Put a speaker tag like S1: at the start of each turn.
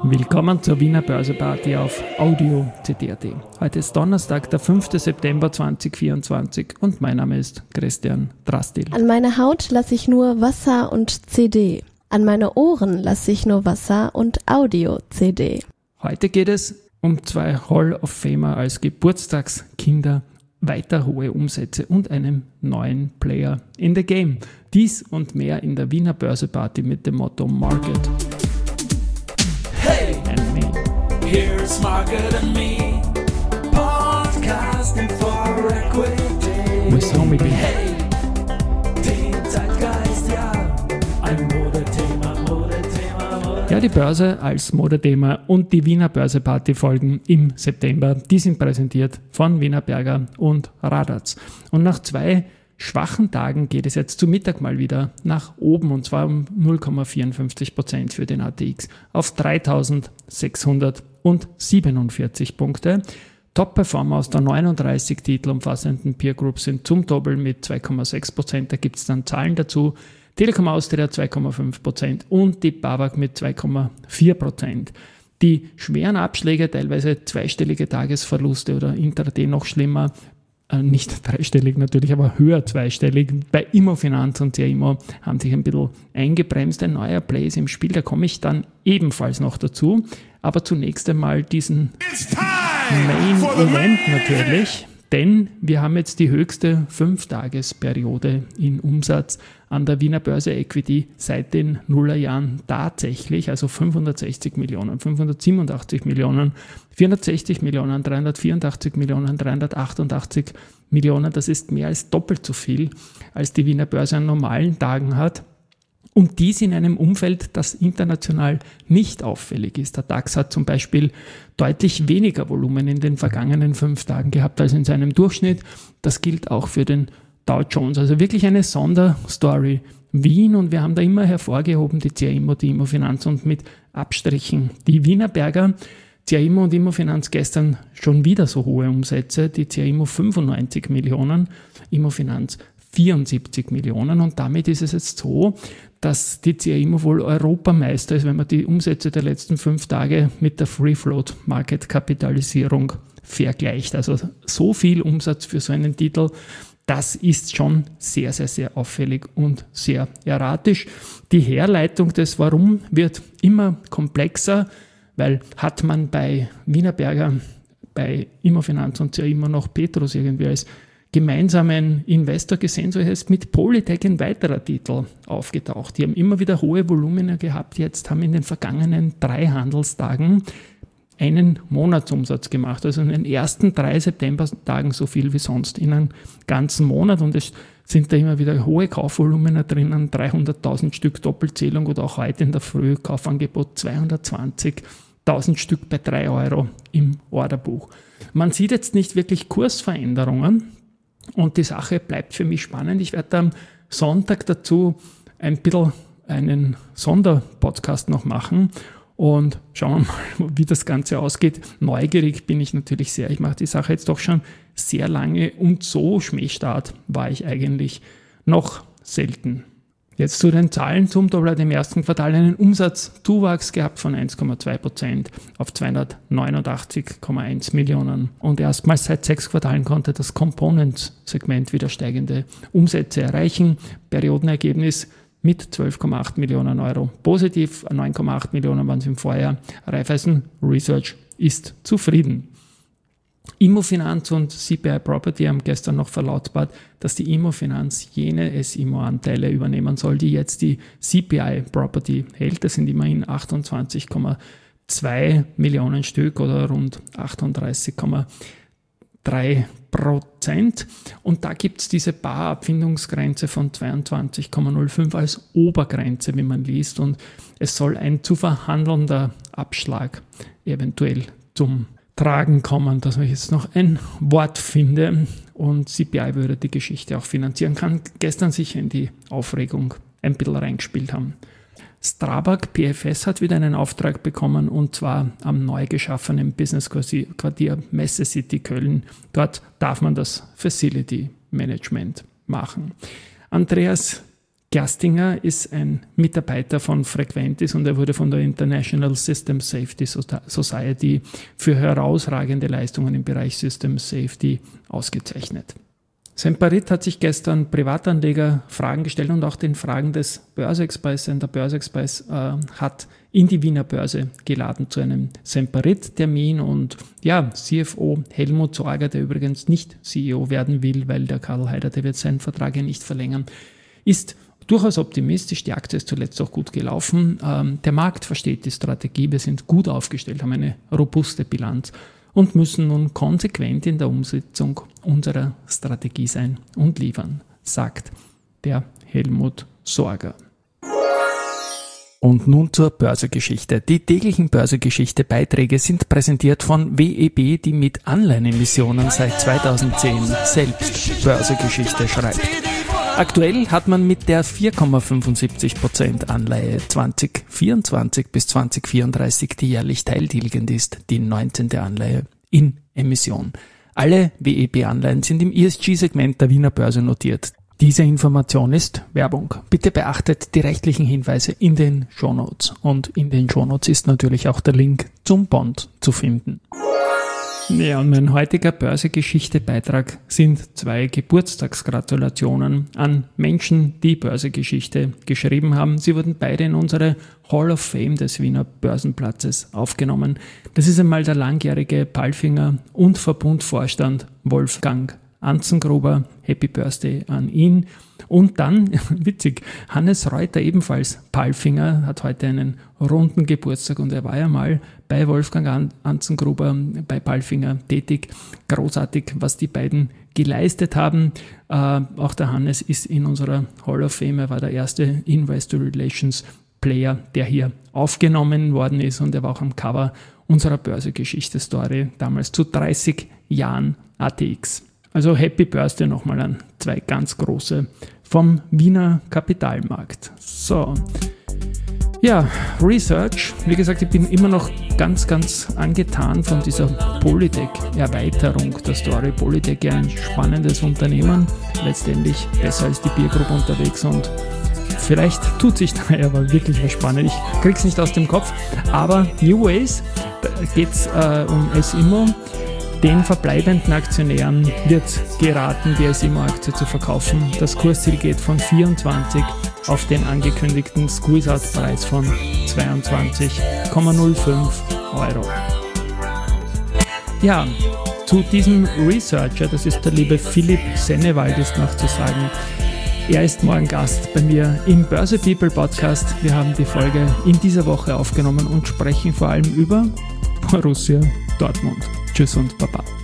S1: Willkommen zur Wiener Börseparty auf Audio CD.at. Heute ist Donnerstag, der 5. September 2024 und mein Name ist Christian Drastil.
S2: An meine Haut lasse ich nur Wasser und CD. An meine Ohren lasse ich nur Wasser und Audio-CD.
S1: Heute geht es um 2 Hall of Famer als Geburtstagskinder, weiter hohe Umsätze und einem neuen Player in the Game. Dies und mehr in der Wiener Börseparty mit dem Motto Market.
S3: Hey, and me. Here's Market and Me, podcasting for equity.
S1: With Homie B.
S3: Hey, den Zeitgeist, ja, ein Modethema.
S1: Ja, die Börse als Modethema und die Wiener Börseparty folgen im September. Die sind präsentiert von Wienerberger und Radatz. Und nach 2 schwachen Tagen geht es jetzt zu Mittag mal wieder nach oben, und zwar um 0,54% für den ATX auf 3.647 Punkte. Top-Performer aus der 39 Titel umfassenden Peer Group sind zum Doppel mit 2,6%. Da gibt es dann Zahlen dazu. Telekom Austria 2,5% und die BAWAG mit 2,4%. Die schweren Abschläge, teilweise zweistellige Tagesverluste oder intraday noch schlimmer, nicht dreistellig natürlich, aber höher zweistellig. Bei Immofinanz und CIMO haben sich ein bisschen eingebremst. Ein neuer Play ist im Spiel, da komme ich dann ebenfalls noch dazu. Aber zunächst einmal diesen Main Event natürlich, denn wir haben jetzt die höchste 5-Tagesperiode in Umsatz an der Wiener Börse Equity seit den Nullerjahren tatsächlich, also 560 Millionen, 587 Millionen, 460 Millionen, 384 Millionen, 388 Millionen. Das ist mehr als doppelt so viel, als die Wiener Börse an normalen Tagen hat. Und dies in einem Umfeld, das international nicht auffällig ist. Der DAX hat zum Beispiel deutlich weniger Volumen in den vergangenen 5 Tagen gehabt als in seinem Durchschnitt. Das gilt auch für den Dow Jones. Also wirklich eine Sonderstory Wien, und wir haben da immer hervorgehoben die CIMO, die Immofinanz und mit Abstrichen die Wienerberger. CIMO und Immofinanz gestern schon wieder so hohe Umsätze. Die CIMO 95 Millionen, Immofinanz 74 Millionen, und damit ist es jetzt so, dass die CIMO wohl Europameister ist, wenn man die Umsätze der letzten 5 Tage mit der Free Float Market Kapitalisierung vergleicht. Also so viel Umsatz für so einen Titel, das ist schon sehr, sehr, sehr auffällig und sehr erratisch. Die Herleitung des Warum wird immer komplexer, weil hat man bei Wienerberger, bei Immofinanz und CIMO noch Petrus irgendwie als gemeinsamen Investor gesehen, so heißt mit Polytech ein weiterer Titel aufgetaucht. Die haben immer wieder hohe Volumina gehabt, jetzt haben in den vergangenen 3 Handelstagen einen Monatsumsatz gemacht, also in den ersten 3 September-Tagen so viel wie sonst in einem ganzen Monat, und es sind da immer wieder hohe Kaufvolumina drinnen, 300.000 Stück Doppelzählung oder auch heute in der Früh Kaufangebot 220.000 Stück bei 3 Euro im Orderbuch. Man sieht jetzt nicht wirklich Kursveränderungen, und die Sache bleibt für mich spannend. Ich werde am Sonntag dazu ein bisschen einen Sonderpodcast noch machen und schauen wir mal, wie das Ganze ausgeht. Neugierig bin ich natürlich sehr. Ich mache die Sache jetzt doch schon sehr lange, und so Schmähstart war ich eigentlich noch selten. Jetzt zu den Zahlen. Zum Doppel hat im ersten Quartal einen Umsatzzuwachs gehabt von 1,2% auf 289,1 Millionen. Und erstmals seit 6 Quartalen konnte das Components-Segment wieder steigende Umsätze erreichen. Periodenergebnis mit 12,8 Millionen Euro positiv, 9,8 Millionen waren es im Vorjahr. Raiffeisen Research ist zufrieden. Immofinanz und CPI Property haben gestern noch verlautbart, dass die Immofinanz jene SIMO-Anteile übernehmen soll, die jetzt die CPI Property hält. Das sind immerhin 28,2 Millionen Stück oder rund 38,3%. Und da gibt es diese Barabfindungsgrenze von 22,05 als Obergrenze, wie man liest. Und es soll ein zu verhandelnder Abschlag eventuell zum Tragen kommen, dass ich jetzt noch ein Wort finde, und CPI würde die Geschichte auch finanzieren, kann gestern sicher in die Aufregung ein bisschen reingespielt haben. Strabag PFS hat wieder einen Auftrag bekommen, und zwar am neu geschaffenen Business-Quartier Messe City Köln. Dort darf man das Facility Management machen. Andreas Gerstinger ist ein Mitarbeiter von Frequentis und er wurde von der International System Safety Society für herausragende Leistungen im Bereich System Safety ausgezeichnet. Semperit hat sich gestern Privatanleger Fragen gestellt und auch den Fragen des Börse-Express. Der Börse-Express hat in die Wiener Börse geladen zu einem Semperit-Termin und ja, CFO Helmut Sorger, der übrigens nicht CEO werden will, weil der Karl Haider, der wird seinen Vertrag ja nicht verlängern, ist durchaus optimistisch. Die Aktie ist zuletzt auch gut gelaufen. Der Markt versteht die Strategie. Wir sind gut aufgestellt, haben eine robuste Bilanz und müssen nun konsequent in der Umsetzung unserer Strategie sein und liefern, sagt der Helmut Sorger. Und nun zur Börsegeschichte. Die täglichen Börsegeschichte-Beiträge sind präsentiert von WEB, die mit Anleihenemissionen seit 2010 selbst Börsegeschichte schreibt. Aktuell hat man mit der 4,75% Anleihe 2024 bis 2034, die jährlich teiltilgend ist, die 19. Anleihe in Emission. Alle WEB-Anleihen sind im ESG-Segment der Wiener Börse notiert. Diese Information ist Werbung. Bitte beachtet die rechtlichen Hinweise in den Shownotes. Und in den Shownotes ist natürlich auch der Link zum Bond zu finden. Ja, und mein heutiger Börsegeschichte-Beitrag sind 2 Geburtstagsgratulationen an Menschen, die Börsegeschichte geschrieben haben. Sie wurden beide in unsere Hall of Fame des Wiener Börsenplatzes aufgenommen. Das ist einmal der langjährige Palfinger und Verbundvorstand Wolfgang Anzengruber, Happy Birthday an ihn. Und dann, witzig, Hannes Reuter, ebenfalls Palfinger, hat heute einen runden Geburtstag und er war ja mal bei Wolfgang Anzengruber, bei Palfinger tätig. Großartig, was die beiden geleistet haben. Auch der Hannes ist in unserer Hall of Fame, er war der erste Investor Relations Player, der hier aufgenommen worden ist und er war auch am Cover unserer Börsegeschichte-Story, damals zu 30 Jahren ATX. Also Happy Birthday nochmal an 2 ganz große vom Wiener Kapitalmarkt. So, ja, Research. Wie gesagt, ich bin immer noch ganz angetan von dieser Polytech-Erweiterung der Story. Polytech ja ein spannendes Unternehmen, letztendlich besser als die Peer Group unterwegs und vielleicht tut sich da aber wirklich was spannend. Ich krieg's nicht aus dem Kopf, aber New Ways, da geht's um S-Immo. Den verbleibenden Aktionären wird geraten, die S-Immo-Aktie zu verkaufen. Das Kursziel geht von 24 auf den angekündigten Squeeze-Out-Preis von 22,05 €. Ja, zu diesem Researcher, das ist der liebe Philipp Sennewald, ist noch zu sagen. Er ist morgen Gast bei mir im Börse People Podcast. Wir haben die Folge in dieser Woche aufgenommen und sprechen vor allem über Borussia Dortmund. Tschüss und Baba.